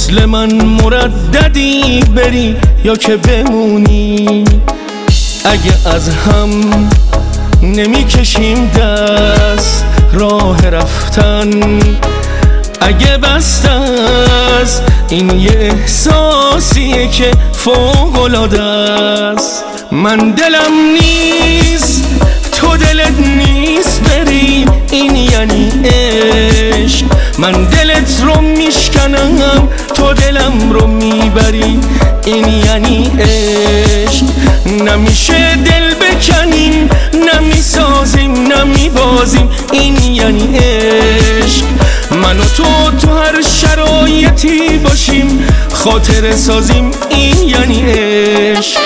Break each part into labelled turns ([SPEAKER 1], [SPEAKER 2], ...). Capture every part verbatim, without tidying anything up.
[SPEAKER 1] مثل من مرددی بری یا که بمونی. اگه از هم نمی کشیم دست راه رفتن، اگه بست از این یه احساسیه که فوق‌العاده است. من دلم نیست تو دلت نیست بری، این یعنی عشق. من دلت رو میشکنم تو دلم رو میبری، این یعنی عشق. نمیشه دل بکنیم، نمیسازیم نمیبازیم، این یعنی عشق. من و تو تو هر شرایطی باشیم، خاطر سازیم، این یعنی عشق.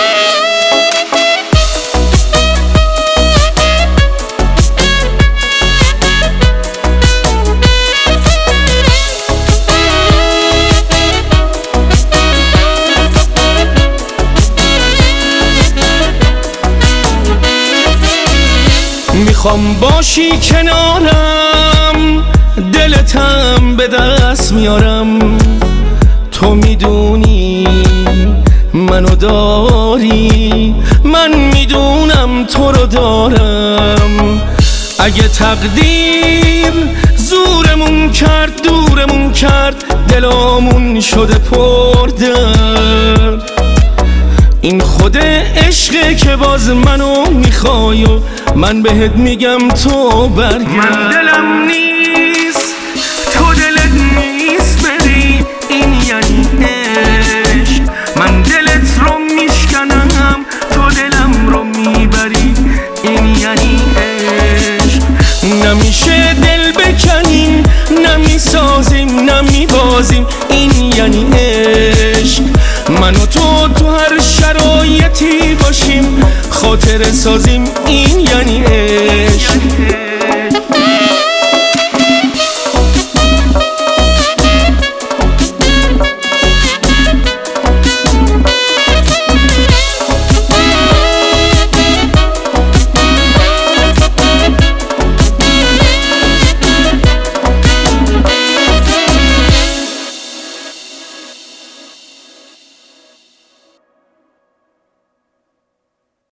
[SPEAKER 1] میخوام باشی کنارم، دلتم به دست میارم. تو میدونی منو داری، من میدونم تو رو دارم. اگه تقدیر زورمون کرد دورمون کرد، دلامون شده پر درد. این خود عشقه که باز منو میخوای و من بهت میگم تو برگرد. من دلم نیست تو دلت نیست بری، این یعنی عشق. من دلت رو میشکنم تو دلم رو میبری، این یعنی عشق. نمیشه دل بکنیم، نمیسازیم نمیبازیم، این یعنی عشق. من و تو تو هر شرایطی باشیم، خاطر سازیم، این یعنی عشق.